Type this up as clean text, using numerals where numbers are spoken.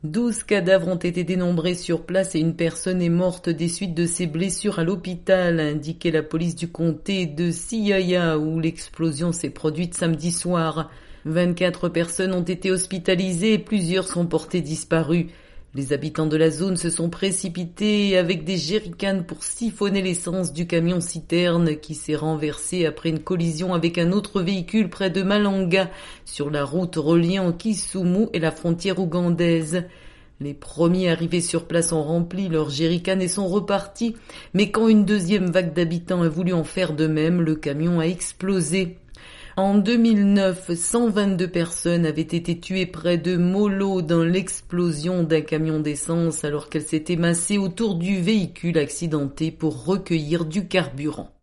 12 cadavres ont été dénombrés sur place et une personne est morte des suites de ses blessures à l'hôpital, a indiqué la police du comté de Siyaya où l'explosion s'est produite samedi soir. 24 personnes ont été hospitalisées et plusieurs sont portées disparues. Les habitants de la zone se sont précipités avec des jerrycans pour siphonner l'essence du camion-citerne qui s'est renversé après une collision avec un autre véhicule près de Malanga, sur la route reliant Kisumu et la frontière ougandaise. Les premiers arrivés sur place ont rempli leurs jerrycans et sont repartis, mais quand une deuxième vague d'habitants a voulu en faire de même, le camion a explosé. En 2009, 122 personnes avaient été tuées près de Molo dans l'explosion d'un camion d'essence alors qu'elles s'étaient massées autour du véhicule accidenté pour recueillir du carburant.